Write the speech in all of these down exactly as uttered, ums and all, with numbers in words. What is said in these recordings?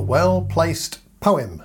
well-placed poem.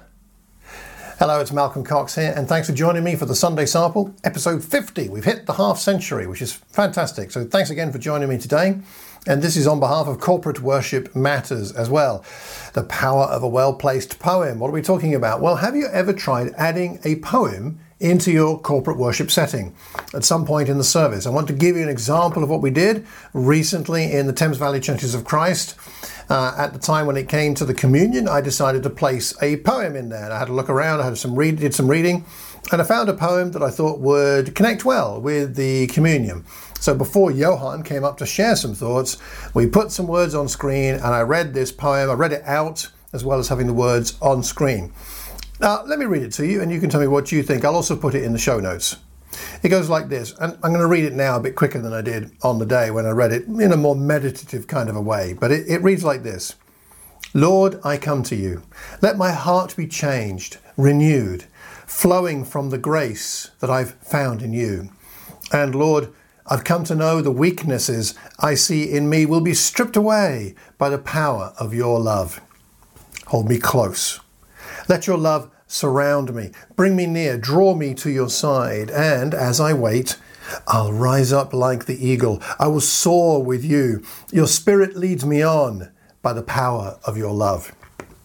Hello, it's Malcolm Cox here, and thanks for joining me for the Sunday Sample, episode fifty. We've hit the half century, which is fantastic. So thanks again for joining me today. And this is on behalf of Corporate Worship Matters as well. The power of a well-placed poem. What are we talking about? Well, have you ever tried adding a poem into your corporate worship setting at some point in the service? I want to give you an example of what we did recently in the Thames Valley Churches of Christ. Uh, at the time when it came to the communion, I decided to place a poem in there. And I had a look around, I had some read, did some reading, and I found a poem that I thought would connect well with the communion. So before Johan came up to share some thoughts, we put some words on screen and I read this poem. I read it out as well as having the words on screen. Now, let me read it to you and you can tell me what you think. I'll also put it in the show notes. It goes like this, and I'm going to read it now a bit quicker than I did on the day when I read it in a more meditative kind of a way. But it, it reads like this. Lord, I come to you. Let my heart be changed, renewed, flowing from the grace that I've found in you. And Lord, I've come to know the weaknesses I see in me will be stripped away by the power of your love. Hold me close. Let your love surround me. Bring me near. Draw me to your side. And as I wait, I'll rise up like the eagle. I will soar with you. Your spirit leads me on by the power of your love.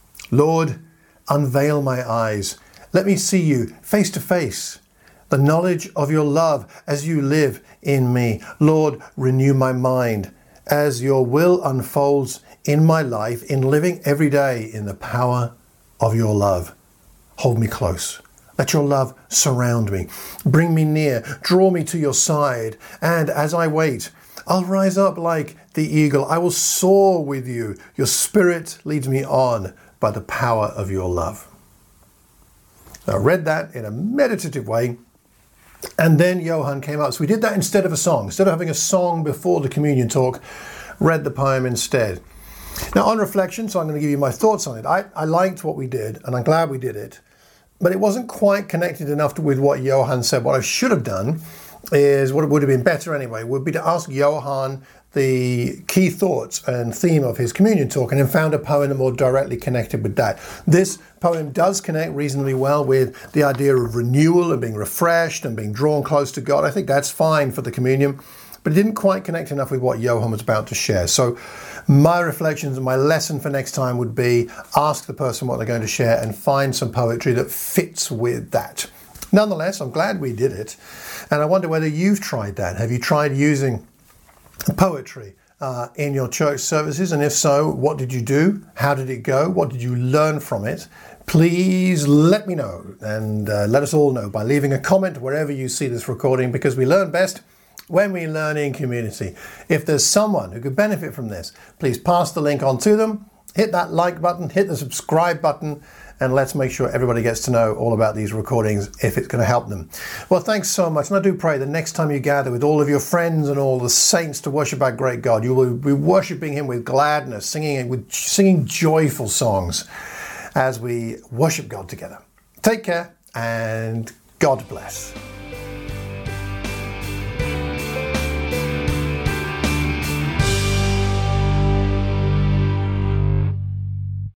Lord, unveil my eyes. Let me see you face to face. The knowledge of your love as you live in me. Lord, renew my mind as your will unfolds in my life, in living every day in the power of your love. Hold me close. Let your love surround me. Bring me near. Draw me to your side. And as I wait, I'll rise up like the eagle. I will soar with you. Your spirit leads me on by the power of your love. I read that in a meditative way. And then Johan came up. So we did that instead of a song. Instead of having a song before the communion talk, read the poem instead. Now, on reflection, so I'm going to give you my thoughts on it. I, I liked what we did, and I'm glad we did it. But it wasn't quite connected enough to, with what Johan said. What I should have done is, what would have been better anyway, would be to ask Johan the key thoughts and theme of his communion talk and then found a poem that more directly connected with that. This poem does connect reasonably well with the idea of renewal and being refreshed and being drawn close to God. I think that's fine for the communion, but it didn't quite connect enough with what Johan was about to share. So my reflections and my lesson for next time would be ask the person what they're going to share and find some poetry that fits with that. Nonetheless, I'm glad we did it. And I wonder whether you've tried that. Have you tried using poetry uh, in your church services? And if so, what did you do? How did it go? What did you learn from it? Please let me know and uh, let us all know by leaving a comment wherever you see this recording, because we learn best when we learn in community. If there's someone who could benefit from this, please pass the link on to them. Hit that like button, hit the subscribe button, and let's make sure everybody gets to know all about these recordings if it's going to help them. Well, thanks so much. And I do pray the next time you gather with all of your friends and all the saints to worship our great God, you will be worshiping him with gladness, singing with singing joyful songs as we worship God together. Take care and God bless.